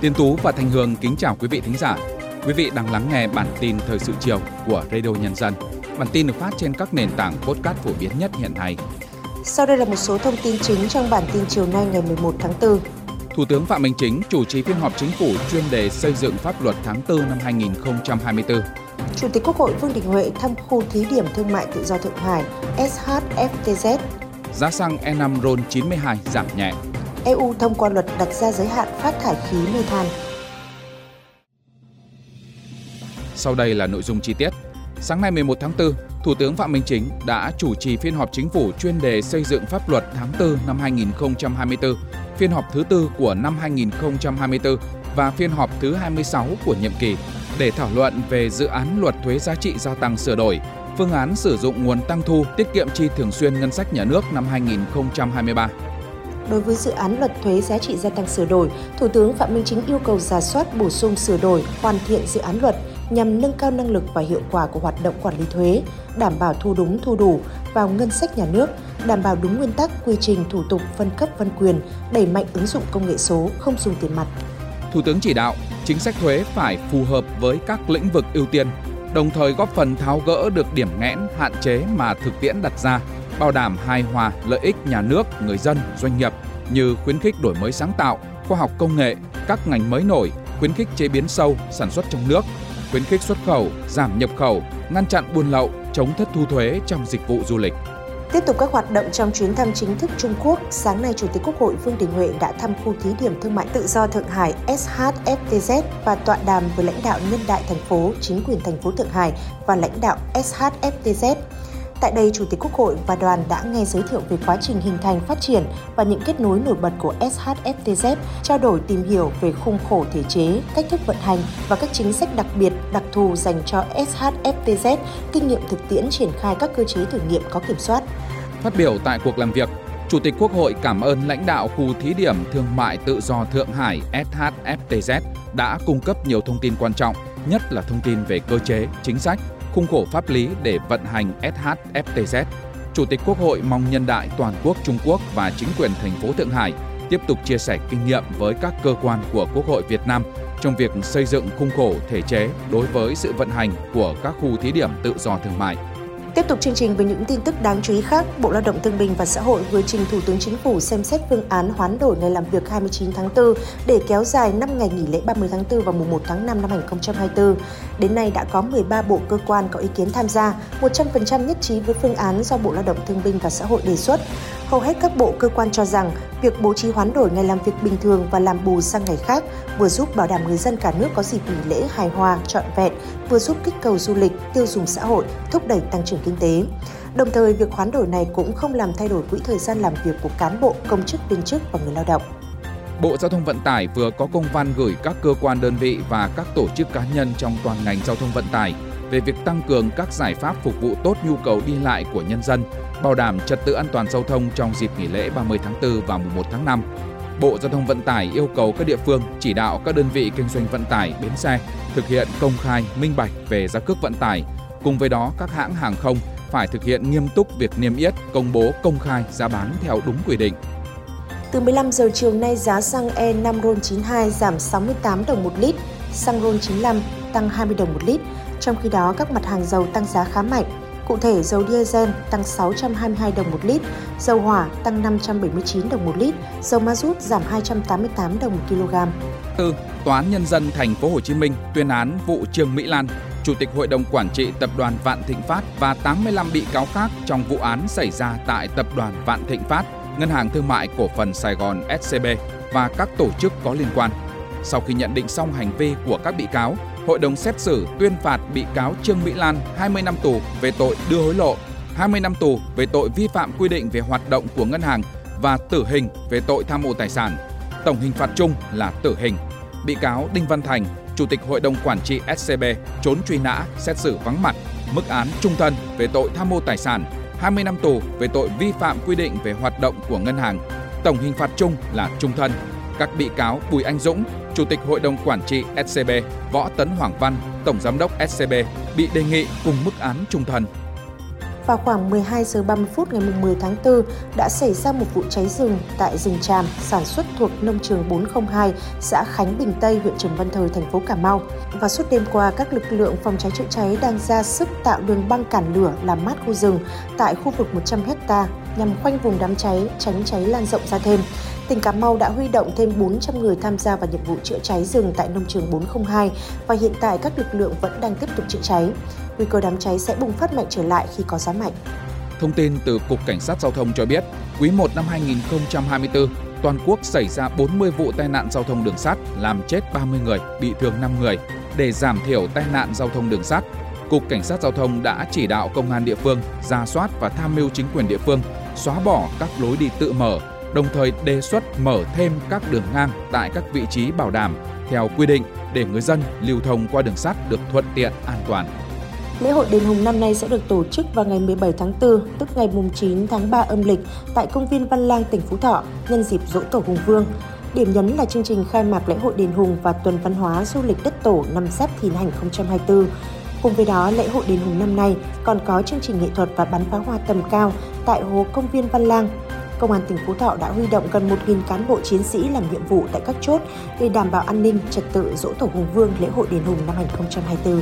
Tiến Tú và Thanh Hương kính chào quý vị thính giả. Quý vị đang lắng nghe bản tin thời sự chiều của Radio Nhân dân. Bản tin được phát trên các nền tảng podcast phổ biến nhất hiện nay. Sau đây là một số thông tin chính trong bản tin chiều nay ngày 11 tháng 4. Thủ tướng Phạm Minh Chính chủ trì phiên họp chính phủ chuyên đề xây dựng pháp luật tháng 4 năm 2024. Chủ tịch Quốc hội Vương Đình Huệ thăm khu thí điểm thương mại tự do Thượng Hải SHFTZ. Giá xăng E5 RON92 giảm nhẹ. EU thông qua luật đặt ra giới hạn phát thải khí methane. Sau đây là nội dung chi tiết. Sáng nay 11 tháng 4, Thủ tướng Phạm Minh Chính đã chủ trì phiên họp chính phủ chuyên đề xây dựng pháp luật tháng 4 năm 2024, phiên họp thứ 4 của năm 2024 và phiên họp thứ 26 của nhiệm kỳ để thảo luận về dự án luật thuế giá trị gia tăng sửa đổi, phương án sử dụng nguồn tăng thu tiết kiệm chi thường xuyên ngân sách nhà nước năm 2023. Đối với dự án luật thuế giá trị gia tăng sửa đổi, Thủ tướng Phạm Minh Chính yêu cầu rà soát bổ sung sửa đổi, hoàn thiện dự án luật nhằm nâng cao năng lực và hiệu quả của hoạt động quản lý thuế, đảm bảo thu đúng thu đủ vào ngân sách nhà nước, đảm bảo đúng nguyên tắc, quy trình, thủ tục, phân cấp, phân quyền, đẩy mạnh ứng dụng công nghệ số, không dùng tiền mặt. Thủ tướng chỉ đạo, chính sách thuế phải phù hợp với các lĩnh vực ưu tiên, đồng thời góp phần tháo gỡ được điểm nghẽn, hạn chế mà thực tiễn đặt ra, bảo đảm hài hòa lợi ích nhà nước, người dân, doanh nghiệp như khuyến khích đổi mới sáng tạo, khoa học công nghệ, các ngành mới nổi, khuyến khích chế biến sâu, sản xuất trong nước, khuyến khích xuất khẩu, giảm nhập khẩu, ngăn chặn buôn lậu, chống thất thu thuế trong dịch vụ du lịch. Tiếp tục các hoạt động trong chuyến thăm chính thức Trung Quốc, sáng nay Chủ tịch Quốc hội Vương Đình Huệ đã thăm khu thí điểm thương mại tự do Thượng Hải SHFTZ và tọa đàm với lãnh đạo nhân đại thành phố, chính quyền thành phố Thượng Hải và lãnh đạo SHFTZ. Tại đây, Chủ tịch Quốc hội và đoàn đã nghe giới thiệu về quá trình hình thành, phát triển và những kết nối nổi bật của SHFTZ, trao đổi tìm hiểu về khung khổ thể chế, cách thức vận hành và các chính sách đặc biệt, đặc thù dành cho SHFTZ, kinh nghiệm thực tiễn triển khai các cơ chế thử nghiệm có kiểm soát. Phát biểu tại cuộc làm việc, Chủ tịch Quốc hội cảm ơn lãnh đạo khu thí điểm thương mại tự do Thượng Hải SHFTZ đã cung cấp nhiều thông tin quan trọng, nhất là thông tin về cơ chế, chính sách, khung khổ pháp lý để vận hành SHFTZ. Chủ tịch Quốc hội mong nhân đại toàn quốc Trung Quốc và chính quyền thành phố Thượng Hải tiếp tục chia sẻ kinh nghiệm với các cơ quan của Quốc hội Việt Nam trong việc xây dựng khung khổ thể chế đối với sự vận hành của các khu thí điểm tự do thương mại. Tiếp tục chương trình với những tin tức đáng chú ý khác, Bộ Lao động Thương binh và Xã hội vừa trình Thủ tướng Chính phủ xem xét phương án hoán đổi ngày làm việc 29 tháng 4 để kéo dài 5 ngày nghỉ lễ 30 tháng 4 và mùng 1 tháng 5 năm 2024. Đến nay đã có 13 bộ cơ quan có ý kiến tham gia, 100% nhất trí với phương án do Bộ Lao động Thương binh và Xã hội đề xuất. Hầu hết các bộ cơ quan cho rằng việc bố trí hoán đổi ngày làm việc bình thường và làm bù sang ngày khác vừa giúp bảo đảm người dân cả nước có dịp nghỉ lễ hài hòa, trọn vẹn, vừa giúp kích cầu du lịch, tiêu dùng xã hội, thúc đẩy tăng trưởng kinh tế. Đồng thời, việc hoán đổi này cũng không làm thay đổi quỹ thời gian làm việc của cán bộ, công chức, viên chức và người lao động. Bộ Giao thông Vận tải vừa có công văn gửi các cơ quan đơn vị và các tổ chức cá nhân trong toàn ngành giao thông vận tải về việc tăng cường các giải pháp phục vụ tốt nhu cầu đi lại của nhân dân, bảo đảm trật tự an toàn giao thông trong dịp nghỉ lễ 30 tháng 4 và mùng 1 tháng 5. Bộ Giao thông Vận tải yêu cầu các địa phương chỉ đạo các đơn vị kinh doanh vận tải, bến xe thực hiện công khai, minh bạch về giá cước vận tải. Cùng với đó, các hãng hàng không phải thực hiện nghiêm túc việc niêm yết, công bố công khai giá bán theo đúng quy định. Từ 15 giờ chiều nay, giá xăng E5 RON92 giảm 68 đồng một lít, xăng RON95 tăng 20 đồng một lít. Trong khi đó, các mặt hàng dầu tăng giá khá mạnh. Cụ thể, dầu diesel tăng 622 đồng một lít, dầu hỏa tăng 579 đồng một lít, dầu ma rút giảm 288 đồng một kg. Tòa án Nhân dân Thành phố Hồ Chí Minh tuyên án vụ Trương Mỹ Lan, Chủ tịch Hội đồng Quản trị Tập đoàn Vạn Thịnh Phát và 85 bị cáo khác trong vụ án xảy ra tại Tập đoàn Vạn Thịnh Phát, Ngân hàng Thương mại Cổ phần Sài Gòn SCB và các tổ chức có liên quan. Sau khi nhận định xong hành vi của các bị cáo, Hội đồng xét xử tuyên phạt bị cáo Trương Mỹ Lan 20 năm tù về tội đưa hối lộ, 20 năm tù về tội vi phạm quy định về hoạt động của ngân hàng và tử hình về tội tham ô tài sản. Tổng hình phạt chung là tử hình. Bị cáo Đinh Văn Thành, Chủ tịch Hội đồng Quản trị SCB, trốn truy nã, xét xử vắng mặt, mức án chung thân về tội tham ô tài sản, 20 năm tù về tội vi phạm quy định về hoạt động của ngân hàng. Tổng hình phạt chung là chung thân. Các bị cáo Bùi Anh Dũng, Chủ tịch Hội đồng Quản trị SCB, Võ Tấn Hoàng Văn, Tổng Giám đốc SCB bị đề nghị cùng mức án chung thân. vào khoảng 12 giờ 30 phút ngày 10 tháng 4 đã xảy ra một vụ cháy rừng tại rừng tràm sản xuất thuộc nông trường 402, xã Khánh Bình Tây, huyện Trần Văn Thời, thành phố Cà Mau. Và suốt đêm qua, các lực lượng phòng cháy chữa cháy đang ra sức tạo đường băng cản lửa làm mát khu rừng tại khu vực 100 ha nhằm khoanh vùng đám cháy, tránh cháy lan rộng ra thêm. Tỉnh Cà Mau đã huy động thêm 400 người tham gia vào nhiệm vụ chữa cháy rừng tại nông trường 402 và hiện tại các lực lượng vẫn đang tiếp tục chữa cháy. Nguy cơ đám cháy sẽ bùng phát mạnh trở lại khi có gió mạnh. Thông tin từ Cục Cảnh sát Giao thông cho biết, quý 1 năm 2024, toàn quốc xảy ra 40 vụ tai nạn giao thông đường sắt, làm chết 30 người, bị thương 5 người. Để giảm thiểu tai nạn giao thông đường sắt, Cục Cảnh sát Giao thông đã chỉ đạo công an địa phương rà soát và tham mưu chính quyền địa phương xóa bỏ các lối đi tự mở, đồng thời đề xuất mở thêm các đường ngang tại các vị trí bảo đảm theo quy định để người dân lưu thông qua đường sắt được thuận tiện, an toàn. Lễ hội Đền Hùng năm nay sẽ được tổ chức vào ngày 17 tháng 4, tức ngày 9 tháng 3 âm lịch, tại công viên Văn Lang, tỉnh Phú Thọ, nhân dịp Giỗ Tổ Hùng Vương. Điểm nhấn là chương trình khai mạc lễ hội Đền Hùng và tuần văn hóa du lịch đất tổ năm Giáp Thìn 2024. Cùng với đó, lễ hội Đền Hùng năm nay còn có chương trình nghệ thuật và bắn pháo hoa tầm cao tại hồ công viên Văn Lang. Công an tỉnh Phú Thọ đã huy động gần 1.000 cán bộ chiến sĩ làm nhiệm vụ tại các chốt để đảm bảo an ninh, trật tự Giỗ Tổ Hùng Vương lễ hội Đền Hùng năm 2024.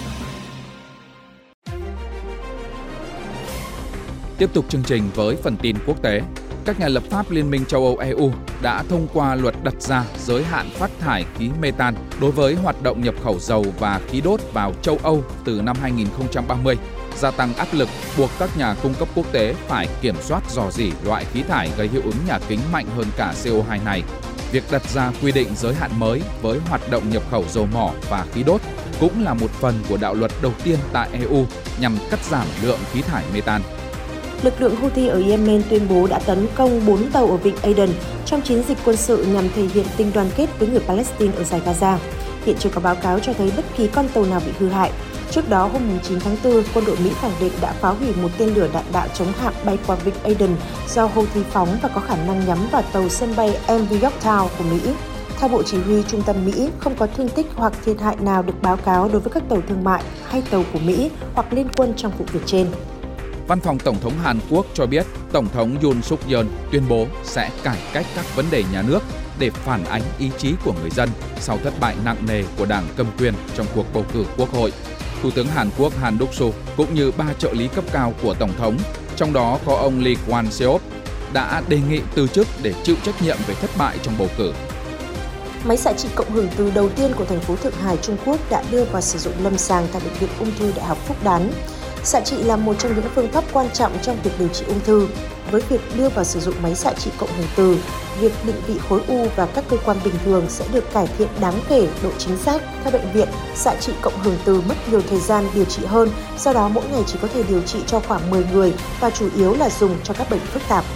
Tiếp tục chương trình với phần tin quốc tế. Các nhà lập pháp Liên minh châu Âu EU đã thông qua luật đặt ra giới hạn phát thải khí metan đối với hoạt động nhập khẩu dầu và khí đốt vào châu Âu từ năm 2030, gia tăng áp lực buộc các nhà cung cấp quốc tế phải kiểm soát rò rỉ loại khí thải gây hiệu ứng nhà kính mạnh hơn cả CO2 này. Việc đặt ra quy định giới hạn mới với hoạt động nhập khẩu dầu mỏ và khí đốt cũng là một phần của đạo luật đầu tiên tại EU nhằm cắt giảm lượng khí thải metan. Lực lượng Houthi ở Yemen tuyên bố đã tấn công 4 tàu ở vịnh Aden trong chiến dịch quân sự nhằm thể hiện tình đoàn kết với người Palestine ở dải Gaza. Hiện chưa có báo cáo cho thấy bất kỳ con tàu nào bị hư hại. Trước đó, hôm 9 tháng 4, quân đội Mỹ khẳng định đã phá hủy một tên lửa đạn đạo chống hạm bay qua vịnh Aden do Houthi phóng và có khả năng nhắm vào tàu sân bay MV Yorktown của Mỹ. Theo Bộ Chỉ huy Trung tâm Mỹ, không có thương tích hoặc thiệt hại nào được báo cáo đối với các tàu thương mại hay tàu của Mỹ hoặc liên quân trong vụ việc trên. Văn phòng Tổng thống Hàn Quốc cho biết Tổng thống Yoon suk yeol tuyên bố sẽ cải cách các vấn đề nhà nước để phản ánh ý chí của người dân sau thất bại nặng nề của đảng cầm quyền trong cuộc bầu cử quốc hội. Thủ tướng Hàn Quốc Han Duck-soo cũng như 3 trợ lý cấp cao của Tổng thống, trong đó có ông Lee Kwang-seop, đã đề nghị từ chức để chịu trách nhiệm về thất bại trong bầu cử. Máy xạ trị cộng hưởng từ đầu tiên của thành phố Thượng Hải, Trung Quốc đã đưa vào sử dụng lâm sàng tại Bệnh viện Ung thư Đại học Phúc Đán. Xạ trị là một trong những phương pháp quan trọng trong việc điều trị ung thư. Với việc đưa vào sử dụng máy xạ trị cộng hưởng từ, việc định vị khối u và các cơ quan bình thường sẽ được cải thiện đáng kể độ chính xác. Theo bệnh viện, xạ trị cộng hưởng từ mất nhiều thời gian điều trị hơn, do đó mỗi ngày chỉ có thể điều trị cho khoảng 10 người và chủ yếu là dùng cho các bệnh phức tạp.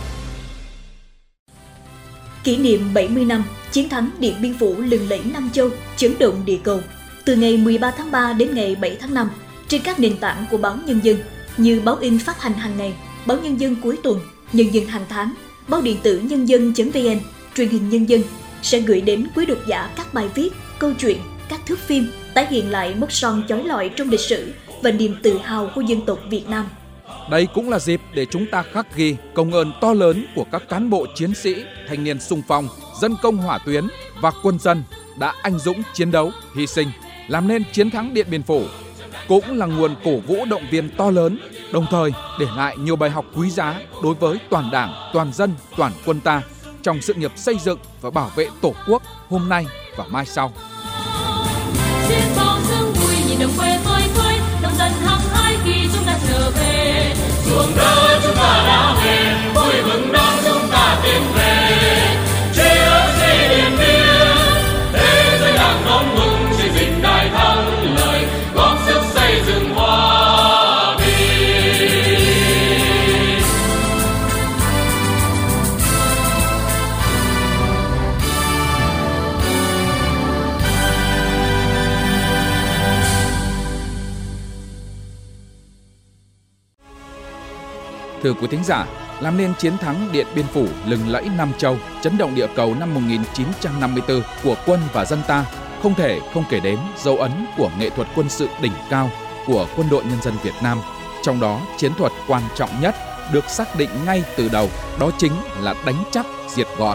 Kỷ niệm 70 năm chiến thắng Điện Biên Phủ lừng lẫy Nam Châu, chấn động địa cầu. Từ ngày 13 tháng 3 đến ngày 7 tháng 5, trên các nền tảng của báo Nhân dân như báo in phát hành hàng ngày, báo Nhân dân cuối tuần, Nhân dân hàng tháng, báo điện tử nhân dân.vn, truyền hình Nhân dân sẽ gửi đến quý độc giả các bài viết, câu chuyện, các thước phim tái hiện lại mốc son chói lọi trong lịch sử và niềm tự hào của dân tộc Việt Nam. Đây cũng là dịp để chúng ta khắc ghi công ơn to lớn của các cán bộ chiến sĩ, thanh niên xung phong, dân công hỏa tuyến và quân dân đã anh dũng chiến đấu, hy sinh, làm nên chiến thắng Điện Biên Phủ. Cũng là nguồn cổ vũ động viên to lớn, đồng thời để lại nhiều bài học quý giá đối với toàn Đảng, toàn dân, toàn quân ta trong sự nghiệp xây dựng và bảo vệ Tổ quốc hôm nay và mai sau. Chiến bao dương vui nhìn đồng quê phơi phới, nông dân hăng hái khi chúng ta trở về. Ruộng đất chúng ta đã về, vui mừng đón chúng ta tiến về. Chia sẻ Điện Biên, thế giới đang đón mừng chiến dịch đại thắng lợi, góp sức xây dựng hòa bình. Thưa quý thính giả, làm nên chiến thắng Điện Biên Phủ lừng lẫy Nam Châu, chấn động địa cầu năm 1954 của quân và dân ta không thể không kể đến dấu ấn của nghệ thuật quân sự đỉnh cao của Quân đội Nhân dân Việt Nam. Trong đó, chiến thuật quan trọng nhất được xác định ngay từ đầu, đó chính là đánh chắc diệt gọn.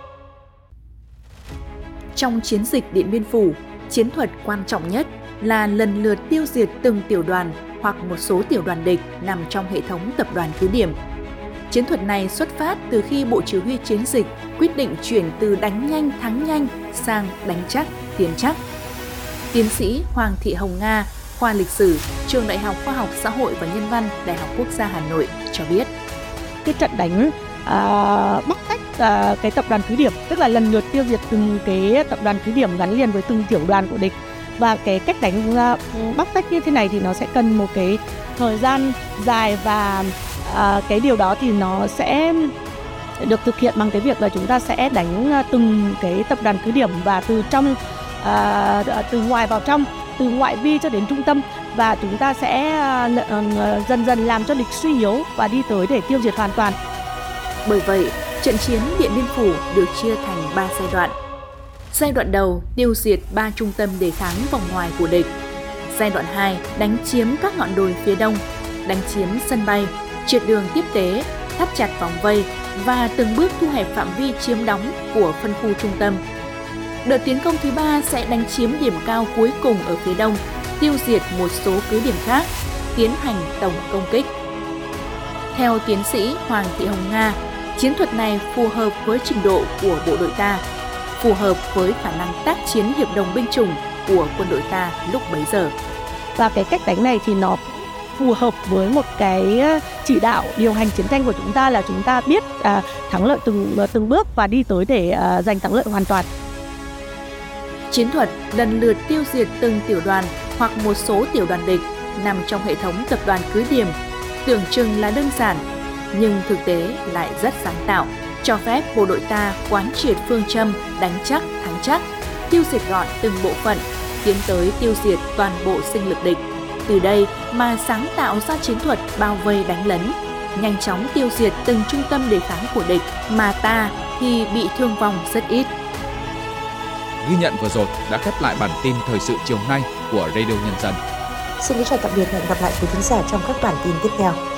Trong chiến dịch Điện Biên Phủ, chiến thuật quan trọng nhất là lần lượt tiêu diệt từng tiểu đoàn hoặc một số tiểu đoàn địch nằm trong hệ thống tập đoàn cứ điểm. Chiến thuật này xuất phát từ khi Bộ Chỉ huy Chiến dịch quyết định chuyển từ đánh nhanh thắng nhanh sang đánh chắc tiến chắc. Tiến sĩ Hoàng Thị Hồng Nga, khoa lịch sử, Trường Đại học Khoa học Xã hội và Nhân văn, Đại học Quốc gia Hà Nội cho biết. Cái trận đánh bóc tách cái tập đoàn cứ điểm, tức là lần lượt tiêu diệt từng cái tập đoàn cứ điểm gắn liền với từng tiểu đoàn của địch. Và cái cách đánh bóc tách như thế này thì nó sẽ cần một cái thời gian dài, và cái điều đó thì nó sẽ được thực hiện bằng cái việc là chúng ta sẽ đánh từng cái tập đoàn cứ điểm và từ trong từ ngoài vào trong, từ ngoại vi cho đến trung tâm, và chúng ta sẽ dần dần làm cho địch suy yếu và đi tới để tiêu diệt hoàn toàn. Bởi vậy, trận chiến Điện Biên Phủ được chia thành 3 giai đoạn. Giai đoạn đầu tiêu diệt 3 trung tâm đề kháng vòng ngoài của địch. Giai đoạn 2 đánh chiếm các ngọn đồi phía đông, đánh chiếm sân bay, triệt đường tiếp tế, thắt chặt vòng vây và từng bước thu hẹp phạm vi chiếm đóng của phân khu trung tâm. Đợt tiến công thứ 3 sẽ đánh chiếm điểm cao cuối cùng ở phía đông, tiêu diệt một số cứ điểm khác, tiến hành tổng công kích. Theo tiến sĩ Hoàng Thị Hồng Nga, chiến thuật này phù hợp với trình độ của bộ đội ta, phù hợp với khả năng tác chiến hiệp đồng binh chủng của quân đội ta lúc bấy giờ. Và cái cách đánh này thì nó phù hợp với một cái chỉ đạo điều hành chiến tranh của chúng ta, là chúng ta biết thắng lợi từng bước và đi tới để giành thắng lợi hoàn toàn. Chiến thuật lần lượt tiêu diệt từng tiểu đoàn hoặc một số tiểu đoàn địch nằm trong hệ thống tập đoàn cứ điểm tưởng chừng là đơn giản, nhưng thực tế lại rất sáng tạo, cho phép bộ đội ta quán triệt phương châm đánh chắc thắng chắc, tiêu diệt gọn từng bộ phận, tiến tới tiêu diệt toàn bộ sinh lực địch. Từ đây mà sáng tạo ra chiến thuật bao vây đánh lấn, nhanh chóng tiêu diệt từng trung tâm đề kháng của địch, mà ta thì bị thương vong rất ít. Ghi nhận vừa rồi đã khép lại bản tin thời sự chiều nay của Radio Nhân dân. Xin kính chào tạm biệt và hẹn gặp lại quý khán giả trong các bản tin tiếp theo.